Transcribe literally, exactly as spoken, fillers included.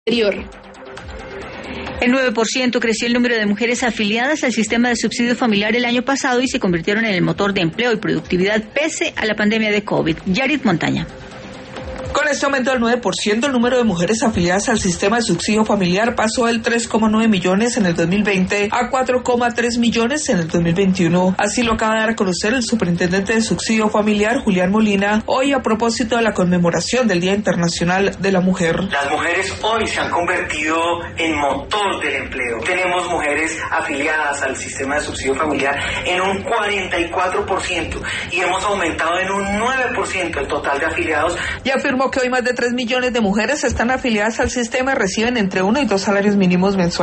El nueve por ciento creció el número de mujeres afiliadas al sistema de subsidio familiar el año pasado y se convirtieron en el motor de empleo y productividad pese a la pandemia de COVID. Yarit Montaña. Con este aumento del nueve por ciento, el número de mujeres afiliadas al sistema de subsidio familiar pasó del tres coma nueve millones en el dos mil veinte a cuatro coma tres millones en el dos mil veintiuno. Así lo acaba de dar a conocer el superintendente de subsidio familiar, Julián Molina, hoy a propósito de la conmemoración del Día Internacional de la Mujer. Las mujeres hoy se han convertido en motor del empleo. Tenemos mujeres afiliadas al sistema de subsidio familiar en un cuarenta y cuatro por ciento y hemos aumentado en un nueve por ciento el total de afiliados. Y afirmó que hoy más de tres millones de mujeres están afiliadas al sistema y reciben entre uno y dos salarios mínimos mensuales.